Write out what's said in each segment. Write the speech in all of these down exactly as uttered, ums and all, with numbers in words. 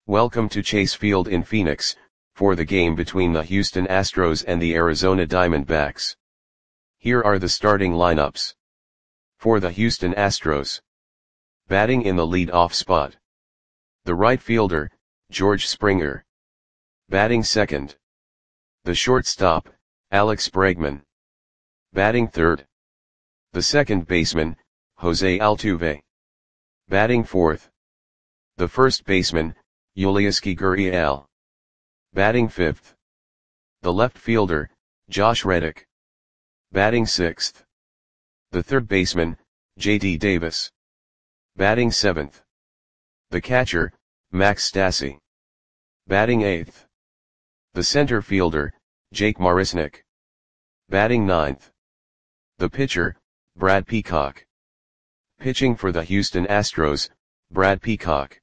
Welcome to Chase Field in Phoenix, for the game between the Houston Astros and the Arizona Diamondbacks. Here are the starting lineups. For the Houston Astros. Batting in the lead-off spot. The right fielder, George Springer. Batting second. The shortstop, Alex Bregman. Batting third. The second baseman, Jose Altuve. Batting fourth. The first baseman, Yulieski Gurriel. Batting fifth. The left fielder, Josh Reddick. Batting sixth. The third baseman, J D Davis. Batting seventh. The catcher, Max Stassi. Batting eighth. The center fielder, Jake Marisnick. Batting ninth. The pitcher, Brad Peacock. Pitching for the Houston Astros, Brad Peacock.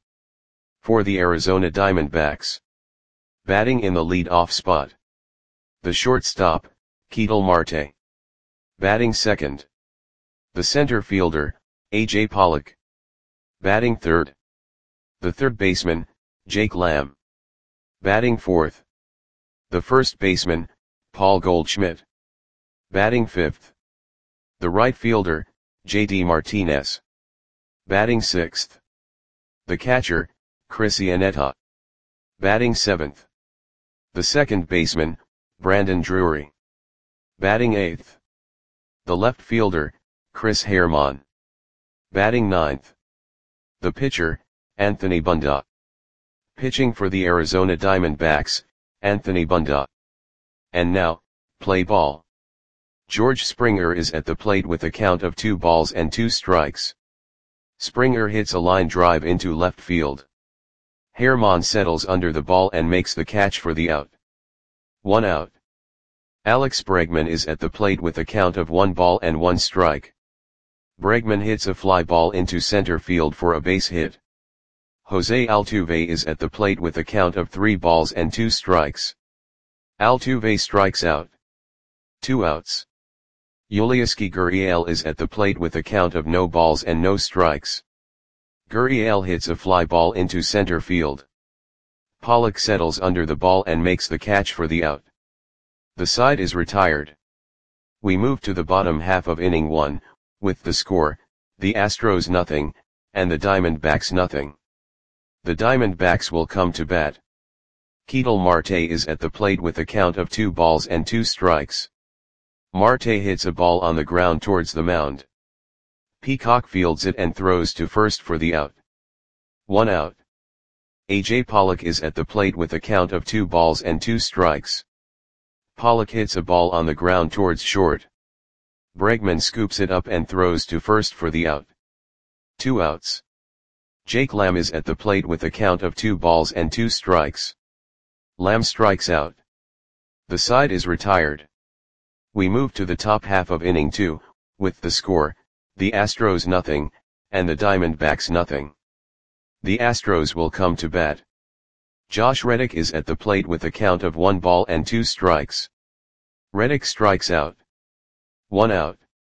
For the Arizona Diamondbacks. Batting in the lead-off spot. The shortstop, Ketel Marte. Batting second. The center fielder, A J Pollock. Batting third. The third baseman, Jake Lamb. Batting fourth. The first baseman, Paul Goldschmidt. Batting fifth. The right fielder, J D Martinez. Batting sixth. The catcher, Chris Iannetta. Batting seventh. The second baseman, Brandon Drury. Batting eighth. The left fielder, Chris Herrmann. Batting ninth. The pitcher, Anthony Bunda. Pitching for the Arizona Diamondbacks, Anthony Bunda. And now, play ball. George Springer is at the plate with a count of two balls and two strikes. Springer hits a line drive into left field. Herrmann settles under the ball and makes the catch for the out. One out. Alex Bregman is at the plate with a count of one ball and one strike. Bregman hits a fly ball into center field for a base hit. Jose Altuve is at the plate with a count of three balls and two strikes. Altuve strikes out. Two outs. Yulieski Gurriel is at the plate with a count of no balls and no strikes. Gurriel hits a fly ball into center field. Pollock settles under the ball and makes the catch for the out. The side is retired. We move to the bottom half of inning one, with the score, the Astros nothing, and the Diamondbacks nothing. The Diamondbacks will come to bat. Ketel Marte is at the plate with a count of two balls and two strikes. Marte hits a ball on the ground towards the mound. Peacock fields it and throws to first for the out. One out. A J Pollock is at the plate with a count of two balls and two strikes. Pollock hits a ball on the ground towards short. Bregman scoops it up and throws to first for the out. Two outs. Jake Lamb is at the plate with a count of two balls and two strikes. Lamb strikes out. The side is retired. We move to the top half of inning two, with the score, the Astros nothing, and the Diamondbacks nothing. The Astros will come to bat. Josh Reddick is at the plate with a count of one ball and two strikes. Reddick strikes out. One out.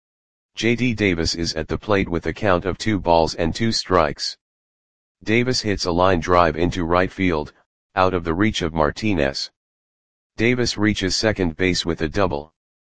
J D Davis is at the plate with a count of two balls and two strikes. Davis hits a line drive into right field, out of the reach of Martinez. Davis reaches second base with a double.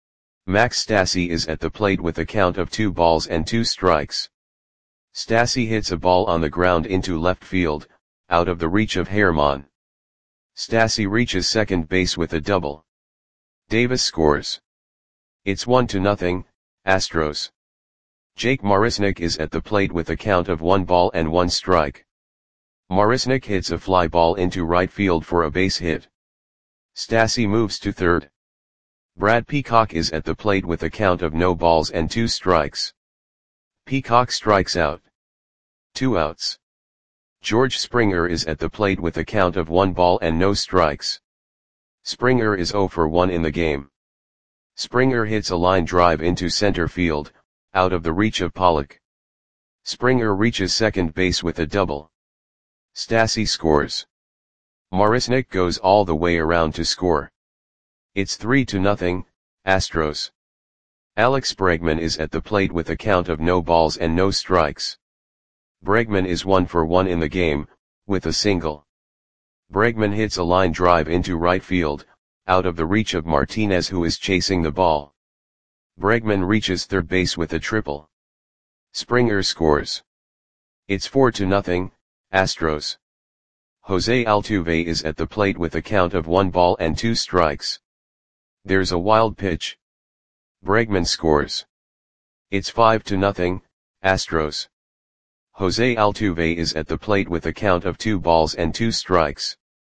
Max Stassi is at the plate with a count of two balls and two strikes. Stassi hits a ball on the ground into left field, out of the reach of Herrmann. Stassi reaches second base with a double. Davis scores. It's one to nothing, Astros. Jake Marisnick is at the plate with a count of one ball and one strike. Marisnick hits a fly ball into right field for a base hit. Stassi moves to third. Brad Peacock is at the plate with a count of no balls and two strikes. Peacock strikes out. Two outs. George Springer is at the plate with a count of one ball and no strikes. Springer is zero for one in the game. Springer hits a line drive into center field, out of the reach of Pollock. Springer reaches second base with a double. Stassi scores. Marisnick goes all the way around to score. It's three to nothing, Astros. Alex Bregman is at the plate with a count of no balls and no strikes. Bregman is one for one in the game, with a single. Bregman hits a line drive into right field, out of the reach of Martinez, who is chasing the ball. Bregman reaches third base with a triple. Springer scores. It's four to nothing, Astros. Jose Altuve is at the plate with a count of one ball and two strikes. There's a wild pitch. Bregman scores. It's five to nothing, Astros. Jose Altuve is at the plate with a count of two balls and two strikes.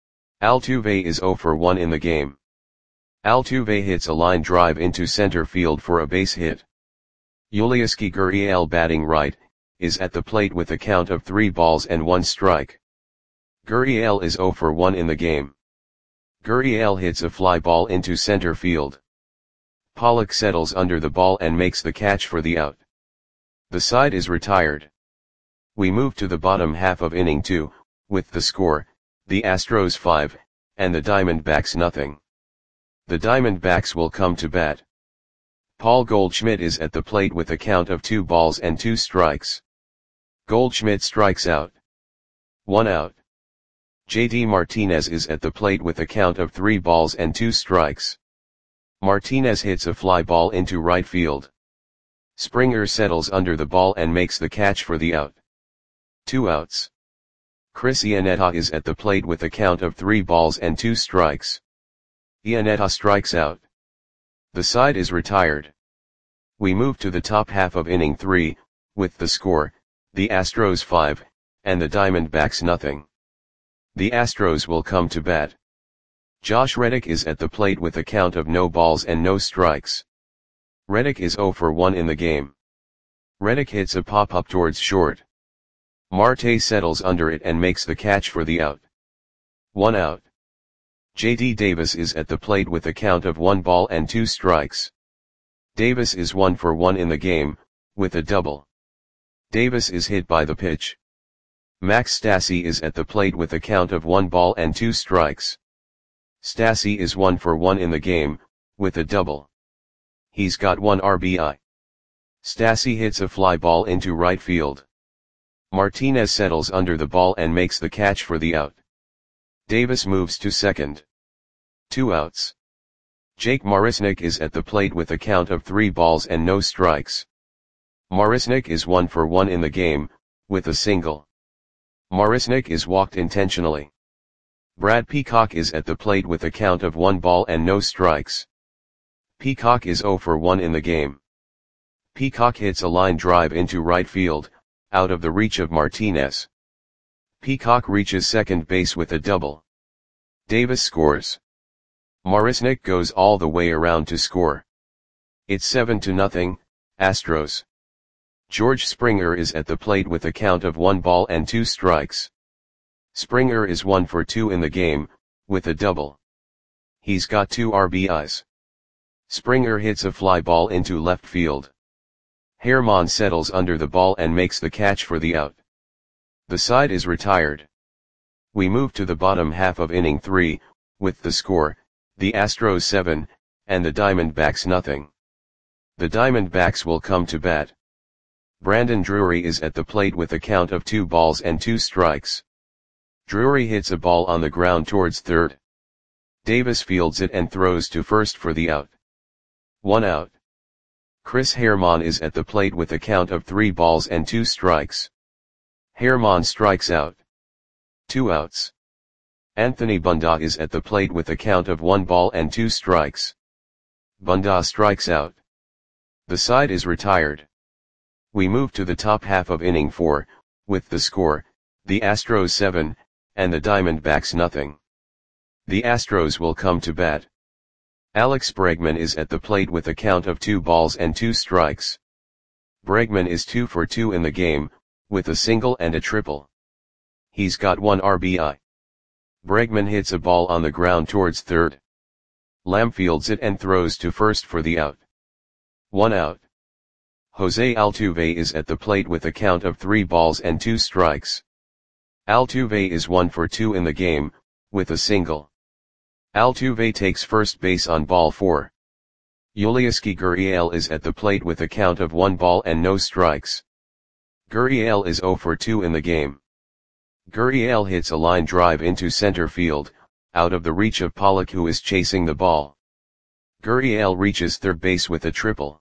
Altuve is zero for one in the game. Altuve hits a line drive into center field for a base hit. Yulieski Gurriel, batting right, is at the plate with a count of three balls and one strike. Gurriel is zero for one in the game. Gurriel hits a fly ball into center field. Pollock settles under the ball and makes the catch for the out. The side is retired. We move to the bottom half of inning two, with the score, the Astros five, and the Diamondbacks nothing. The Diamondbacks will come to bat. Paul Goldschmidt is at the plate with a count of two balls and two strikes. Goldschmidt strikes out. One out. J D Martinez is at the plate with a count of three balls and two strikes. Martinez hits a fly ball into right field. Springer settles under the ball and makes the catch for the out. Two outs. Chris Iannetta is at the plate with a count of three balls and two strikes. Iannetta strikes out. The side is retired. We move to the top half of inning three, with the score, the Astros five, and the Diamondbacks nothing. The Astros will come to bat. Josh Reddick is at the plate with a count of no balls and no strikes. Reddick is zero for one in the game. Reddick hits a pop-up towards short. Marte settles under it and makes the catch for the out. One out. J D Davis is at the plate with a count of one ball and two strikes. Davis is one for one in the game, with a double. Davis is hit by the pitch. Max Stassi is at the plate with a count of one ball and two strikes. Stassi is one for one in the game, with a double. He's got one R B I. Stassi hits a fly ball into right field. Martinez settles under the ball and makes the catch for the out. Davis moves to second. Two outs. Jake Marisnick is at the plate with a count of three balls and no strikes. Marisnick is one for one in the game, with a single. Marisnick is walked intentionally. Brad Peacock is at the plate with a count of one ball and no strikes. Peacock is zero for one in the game. Peacock hits a line drive into right field, out of the reach of Martinez. Peacock reaches second base with a double. Davis scores. Marisnick goes all the way around to score. It's seven to nothing, Astros. George Springer is at the plate with a count of one ball and two strikes. Springer is one for two in the game, with a double. He's got two R B Is. Springer hits a fly ball into left field. Herman settles under the ball and makes the catch for the out. The side is retired. We move to the bottom half of inning three, with the score, the Astros seven, and the Diamondbacks nothing. The Diamondbacks will come to bat. Brandon Drury is at the plate with a count of two balls and two strikes. Drury hits a ball on the ground towards third. Davis fields it and throws to first for the out. One out. Chris Herman is at the plate with a count of three balls and two strikes. Herman strikes out. Two outs. Anthony Bunda is at the plate with a count of one ball and two strikes. Bunda strikes out. The side is retired. We move to the top half of inning four, with the score, the Astros seven, and the Diamondbacks nothing. The Astros will come to bat. Alex Bregman is at the plate with a count of two balls and two strikes. Bregman is two for two in the game, with a single and a triple. He's got one R B I. Bregman hits a ball on the ground towards third. Lamb fields it and throws to first for the out. One out. Jose Altuve is at the plate with a count of three balls and two strikes. Altuve is one for two in the game, with a single. Altuve takes first base on ball four. Yulieski Gurriel is at the plate with a count of one ball and no strikes. Gurriel is zero for two in the game. Gurriel hits a line drive into center field, out of the reach of Pollock, who is chasing the ball. Gurriel reaches third base with a triple.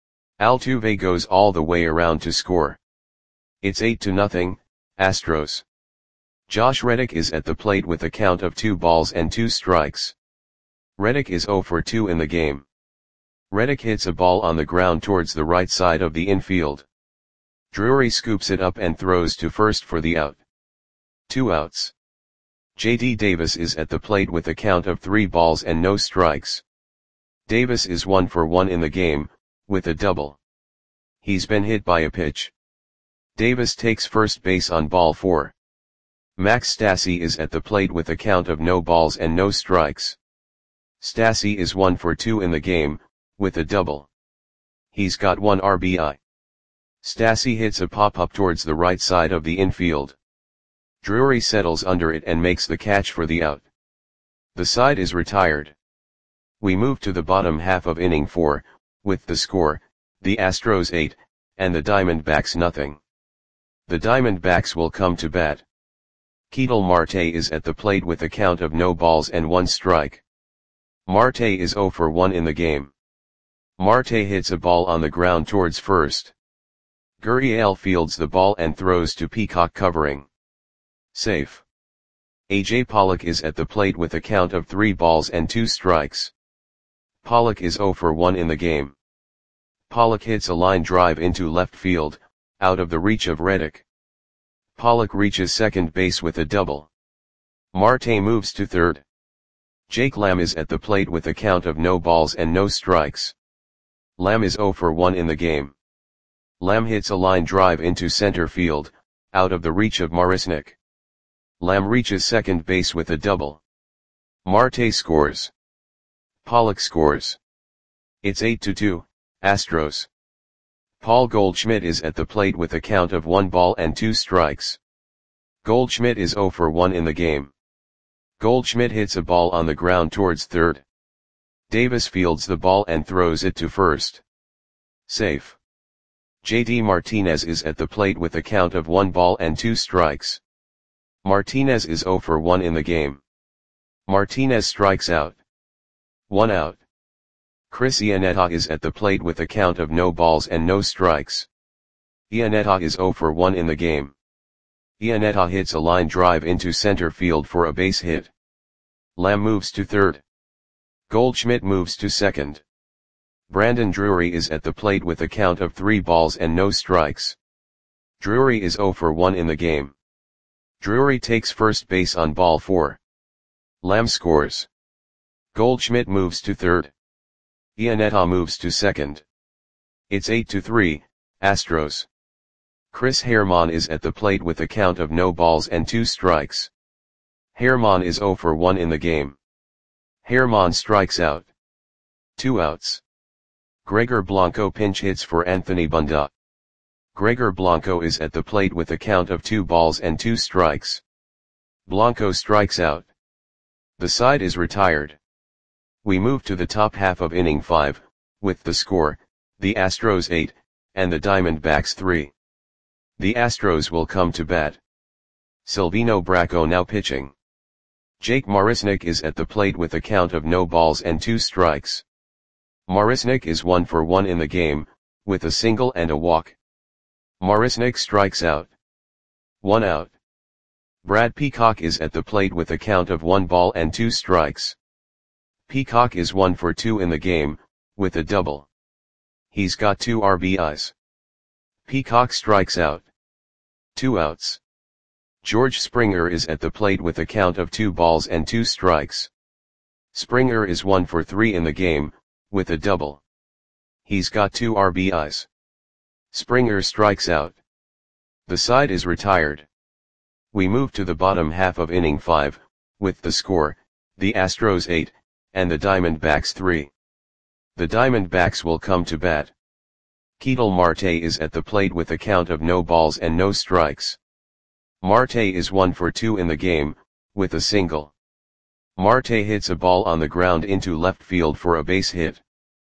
Altuve goes all the way around to score. It's eight to nothing, Astros. Josh Reddick is at the plate with a count of two balls and two strikes. Reddick is zero for two in the game. Reddick hits a ball on the ground towards the right side of the infield. Drury scoops it up and throws to first for the out. Two outs. J D Davis is at the plate with a count of three balls and no strikes. Davis is one for one in the game, with a double. He's been hit by a pitch. Davis takes first base on ball four. Max Stassi is at the plate with a count of no balls and no strikes. Stassi is one for two in the game, with a double. He's got one R B I. Stassi hits a pop-up towards the right side of the infield. Drury settles under it and makes the catch for the out. The side is retired. We move to the bottom half of inning four, with the score, the Astros eight, and the Diamondbacks nothing. The Diamondbacks will come to bat. Ketel Marte is at the plate with a count of no balls and one strike. Marte is zero for one in the game. Marte hits a ball on the ground towards first. Gurriel fields the ball and throws to Peacock covering. Safe. A J Pollock is at the plate with a count of three balls and two strikes. Pollock is zero for one in the game. Pollock hits a line drive into left field, out of the reach of Reddick. Pollock reaches second base with a double. Marte moves to third. Jake Lamb is at the plate with a count of no balls and no strikes. Lamb is zero for one in the game. Lamb hits a line drive into center field, out of the reach of Marisnick. Lamb reaches second base with a double. Marte scores. Pollock scores. It's eight to two, Astros. Paul Goldschmidt is at the plate with a count of one ball and two strikes. Goldschmidt is zero for one in the game. Goldschmidt hits a ball on the ground towards third. Davis fields the ball and throws it to first. Safe. J D Martinez is at the plate with a count of one ball and two strikes. Martinez is zero for one in the game. Martinez strikes out. One out. Chris Iannetta is at the plate with a count of no balls and no strikes. Iannetta is zero for one in the game. Iannetta hits a line drive into center field for a base hit. Lamb moves to third. Goldschmidt moves to second. Brandon Drury is at the plate with a count of three balls and no strikes. Drury is zero for one in the game. Drury takes first base on ball four. Lamb scores. Goldschmidt moves to third. Iannetta moves to second. It's eight to three, Astros. Chris Herrmann is at the plate with a count of no balls and two strikes. Herrmann is zero for one in the game. Herrmann strikes out. Two outs. Gregor Blanco pinch hits for Anthony Bunda. Gregor Blanco is at the plate with a count of two balls and two strikes. Blanco strikes out. The side is retired. We move to the top half of inning five, with the score, the Astros eight, and the Diamondbacks three. The Astros will come to bat. Silvino Bracco now pitching. Jake Marisnick is at the plate with a count of no balls and two strikes. Marisnick is one for one in the game, with a single and a walk. Marisnick strikes out. One out. Brad Peacock is at the plate with a count of one ball and two strikes. Peacock is one for two in the game, with a double. He's got two R B Is. Peacock strikes out. Two outs. George Springer is at the plate with a count of two balls and two strikes. Springer is one for three in the game, with a double. He's got two R B Is. Springer strikes out. The side is retired. We move to the bottom half of inning five, with the score, the Astros eight, and the Diamondbacks three. The Diamondbacks will come to bat. Ketel Marte is at the plate with a count of no balls and no strikes. Marte is one for two in the game, with a single. Marte hits a ball on the ground into left field for a base hit.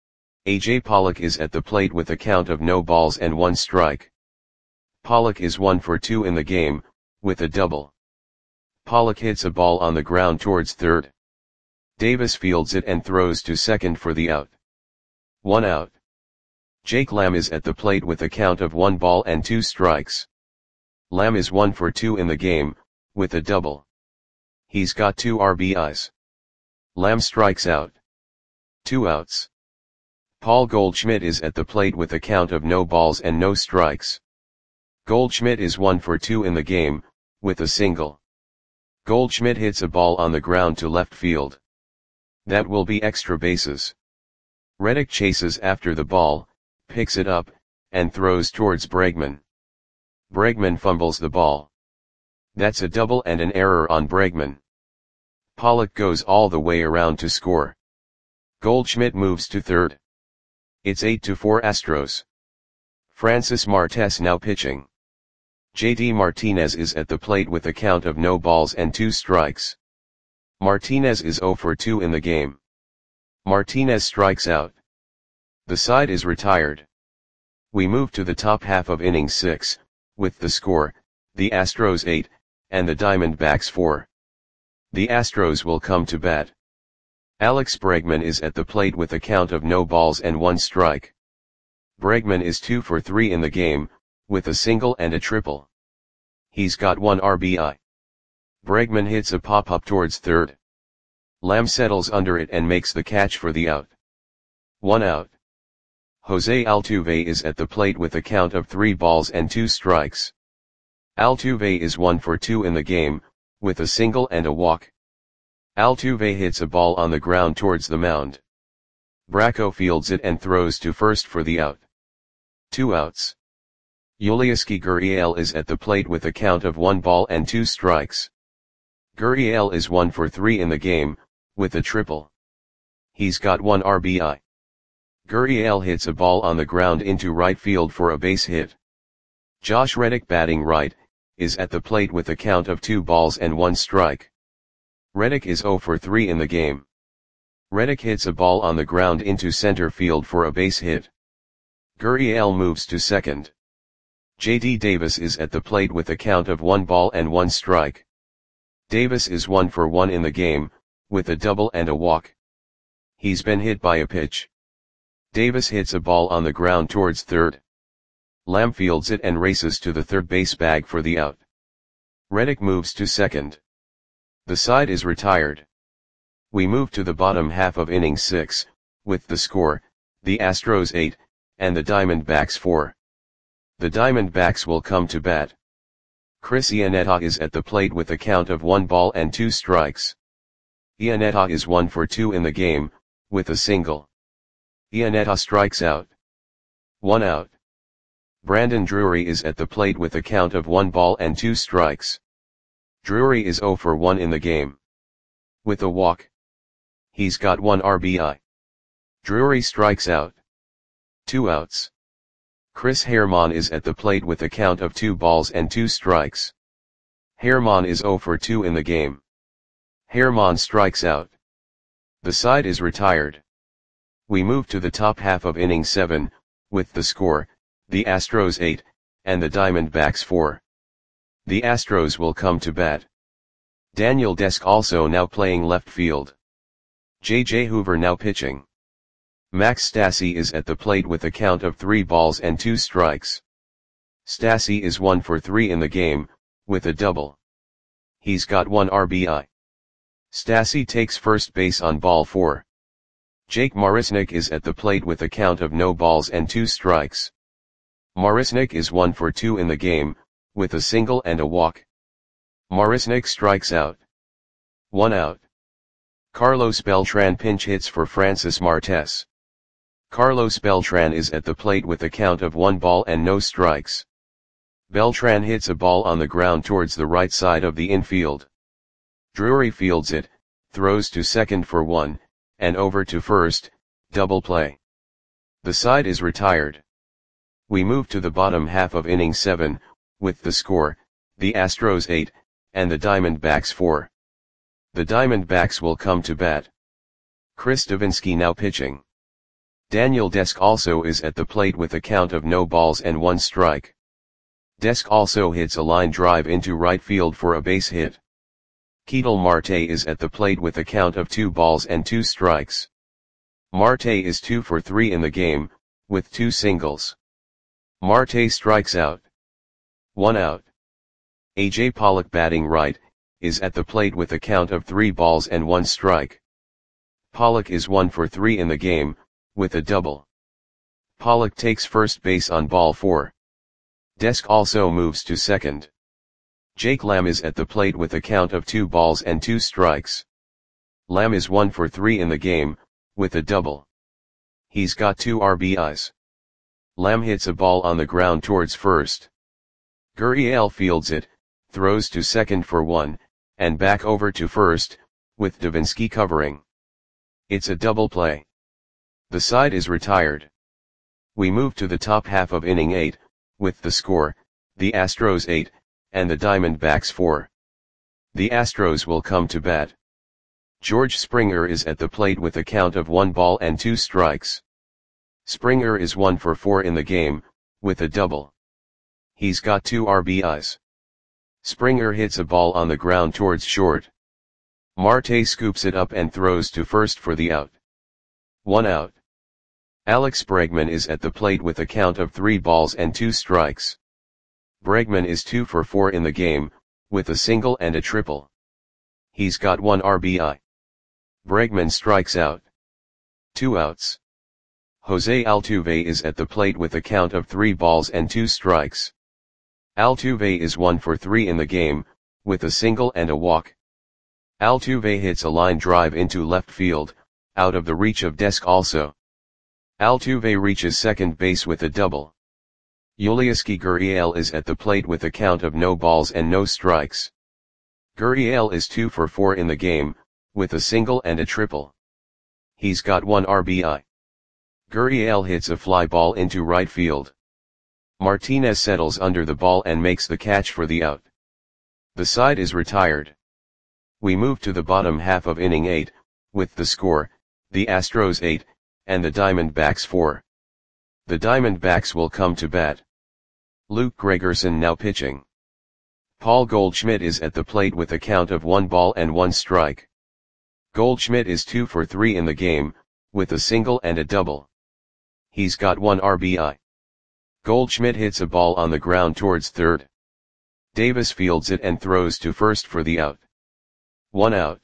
A J Pollock is at the plate with a count of no balls and one strike. Pollock is one for two in the game, with a double. Pollock hits a ball on the ground towards third. Davis fields it and throws to second for the out. One out. Jake Lamb is at the plate with a count of one ball and two strikes. Lamb is one for two in the game, with a double. He's got two R B Is. Lamb strikes out. Two outs. Paul Goldschmidt is at the plate with a count of no balls and no strikes. Goldschmidt is one for two in the game, with a single. Goldschmidt hits a ball on the ground to left field. That will be extra bases. Reddick chases after the ball, picks it up, and throws towards Bregman. Bregman fumbles the ball. That's a double and an error on Bregman. Pollock goes all the way around to score. Goldschmidt moves to third. It's eight to four Astros. Francis Martes now pitching. J D Martinez is at the plate with a count of no balls and two strikes. Martinez is zero for two in the game. Martinez strikes out. The side is retired. We move to the top half of inning six, with the score, the Astros eight, and the Diamondbacks four. The Astros will come to bat. Alex Bregman is at the plate with a count of no balls and one strike. Bregman is two for three in the game, with a single and a triple. He's got one R B I. Bregman hits a pop-up towards third. Lamb settles under it and makes the catch for the out. One out. Jose Altuve is at the plate with a count of three balls and two strikes. Altuve is one for two in the game, with a single and a walk. Altuve hits a ball on the ground towards the mound. Bracco fields it and throws to first for the out. Two outs. Yulieski Gurriel is at the plate with a count of one ball and two strikes. Gurriel is one for three in the game, with a triple. He's got one R B I. Gurriel hits a ball on the ground into right field for a base hit. Josh Reddick, batting right, is at the plate with a count of two balls and one strike. Reddick is zero for three in the game. Reddick hits a ball on the ground into center field for a base hit. Gurriel moves to second. J D Davis is at the plate with a count of one ball and one strike. Davis is one for one in the game, with a double and a walk. He's been hit by a pitch. Davis hits a ball on the ground towards third. Lamb fields it and races to the third base bag for the out. Reddick moves to second. The side is retired. We move to the bottom half of inning six, with the score, the Astros eight, and the Diamondbacks four. The Diamondbacks will come to bat. Chris Iannetta is at the plate with a count of one ball and two strikes. Iannetta is one for two in the game, with a single. Iannetta strikes out. One out. Brandon Drury is at the plate with a count of one ball and two strikes. Drury is zero for one in the game. With a walk. He's got one R B I. Drury strikes out. Two outs. Chris Herrmann is at the plate with a count of two balls and two strikes. Herrmann is zero for two in the game. Herrmann strikes out. The side is retired. We move to the top half of inning seven, with the score, the Astros eight, and the Diamondbacks four. The Astros will come to bat. Daniel Desk also now playing left field. J J Hoover now pitching. Max Stassi is at the plate with a count of three balls and two strikes. Stassi is one for three in the game, with a double. He's got one R B I. Stassi takes first base on ball four. Jake Marisnick is at the plate with a count of no balls and two strikes. Marisnick is one for two in the game, with a single and a walk. Marisnick strikes out. One out. Carlos Beltran pinch hits for Francis Martes. Carlos Beltran is at the plate with a count of one ball and no strikes. Beltran hits a ball on the ground towards the right side of the infield. Drury fields it, throws to second for one, and over to first, double play. The side is retired. We move to the bottom half of inning seven, with the score, the Astros eight, and the Diamondbacks four. The Diamondbacks will come to bat. Chris Davinsky now pitching. Daniel Desk also is at the plate with a count of no balls and one strike. Desk also hits a line drive into right field for a base hit. Ketel Marte is at the plate with a count of two balls and two strikes. Marte is two for three in the game, with two singles. Marte strikes out. One out. A J Pollock batting right, is at the plate with a count of three balls and one strike. Pollock is one for three in the game, with a double. Pollock takes first base on ball four. Desk also moves to second. Jake Lamb is at the plate with a count of two balls and two strikes. Lamb is one for three in the game, with a double. He's got two R B Is. Lamb hits a ball on the ground towards first. Gurriel fields it, throws to second for one, and back over to first, with Davinsky covering. It's a double play. The side is retired. We move to the top half of inning eight, with the score, the Astros eight, and the Diamondbacks four. The Astros will come to bat. George Springer is at the plate with a count of one ball and two strikes. Springer is one for four in the game, with a double. He's got two R B Is. Springer hits a ball on the ground towards short. Marte scoops it up and throws to first for the out. One out. Alex Bregman is at the plate with a count of three balls and two strikes. Bregman is two for four in the game, with a single and a triple. He's got one R B I. Bregman strikes out. Two outs. Jose Altuve is at the plate with a count of three balls and two strikes. Altuve is one for three in the game, with a single and a walk. Altuve hits a line drive into left field, out of the reach of Desk also. Altuve reaches second base with a double. Yulieski Gurriel is at the plate with a count of no balls and no strikes. Gurriel is two for four in the game, with a single and a triple. He's got one R B I. Gurriel hits a fly ball into right field. Martinez settles under the ball and makes the catch for the out. The side is retired. We move to the bottom half of inning eight, with the score, the Astros eight, and the Diamondbacks four. The Diamondbacks will come to bat. Luke Gregerson now pitching. Paul Goldschmidt is at the plate with a count of one ball and one strike. Goldschmidt is two for three in the game, with a single and a double. He's got one R B I. Goldschmidt hits a ball on the ground towards third. Davis fields it and throws to first for the out. One out.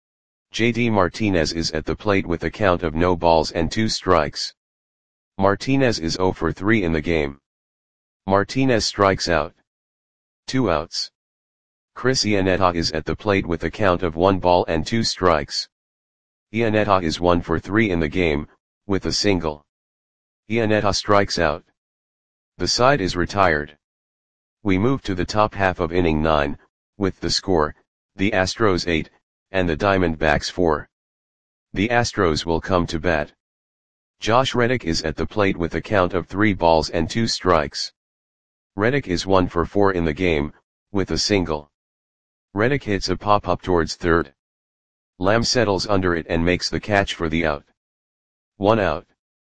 J D Martinez is at the plate with a count of no balls and two strikes. Martinez is zero for three in the game. Martinez strikes out. Two outs. Chris Iannetta is at the plate with a count of one ball and two strikes. Iannetta is one for three in the game, with a single. Iannetta strikes out. The side is retired. We move to the top half of inning nine, with the score, the Astros eight, and the Diamondbacks four. The Astros will come to bat. Josh Reddick is at the plate with a count of three balls and two strikes. Reddick is one for four in the game, with a single. Reddick hits a pop-up towards third. Lamb settles under it and makes the catch for the out. One out.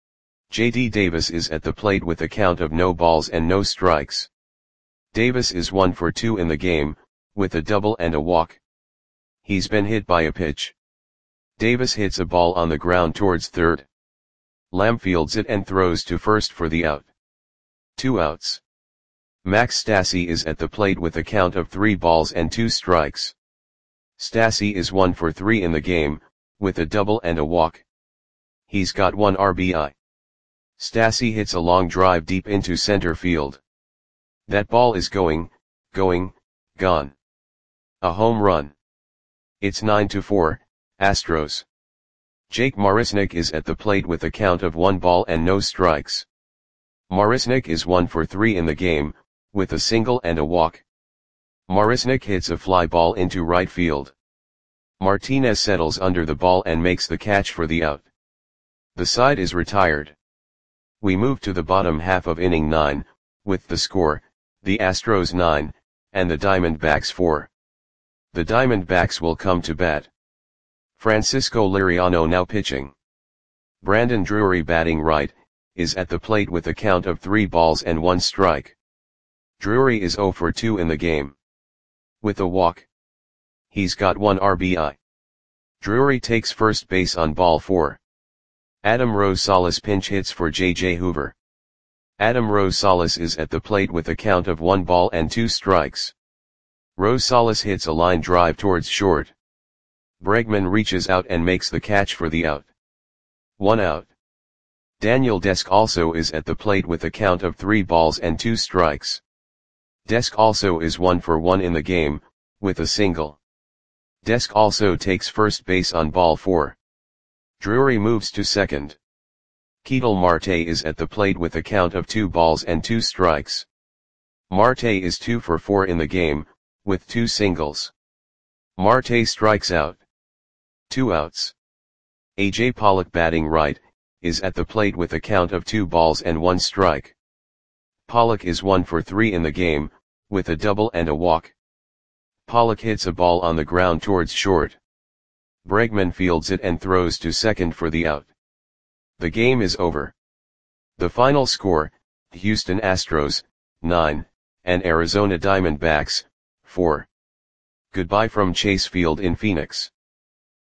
J D Davis is at the plate with a count of no balls and no strikes. Davis is one for two in the game, with a double and a walk. He's been hit by a pitch. Davis hits a ball on the ground towards third. Lamb fields it and throws to first for the out. Two outs. Max Stassi is at the plate with a count of three balls and two strikes. Stassi is one for three in the game, with a double and a walk. He's got one R B I. Stassi hits a long drive deep into center field. That ball is going, going, gone. A home run. It's nine to four, Astros. Jake Marisnick is at the plate with a count of one ball and no strikes. Marisnick is one for three in the game, with a single and a walk. Marisnick hits a fly ball into right field. Martinez settles under the ball and makes the catch for the out. The side is retired. We move to the bottom half of inning nine, with the score, the Astros nine, and the Diamondbacks four. The Diamondbacks will come to bat. Francisco Liriano now pitching. Brandon Drury batting right, is at the plate with a count of three balls and one strike. Drury is zero for two in the game. With a walk. he's got one R B I. Drury takes first base on ball four. Adam Rosales pinch hits for J J Hoover. Adam Rosales is at the plate with a count of one ball and two strikes. Rosales hits a line drive towards short. Bregman reaches out and makes the catch for the out. One out. Daniel Desk also is at the plate with a count of three balls and two strikes. Desk also is one for one in the game, with a single. Desk also takes first base on ball four. Drury moves to second. Ketel Marte is at the plate with a count of two balls and two strikes. Marte is two for four in the game, with two singles. Marte strikes out. Two outs. A J Pollock batting right, is at the plate with a count of two balls and one strike. Pollock is one for three in the game, with a double and a walk. Pollock hits a ball on the ground towards short. Bregman fields it and throws to second for the out. The game is over. The final score, Houston Astros, nine, and Arizona Diamondbacks, four. Goodbye from Chase Field in Phoenix.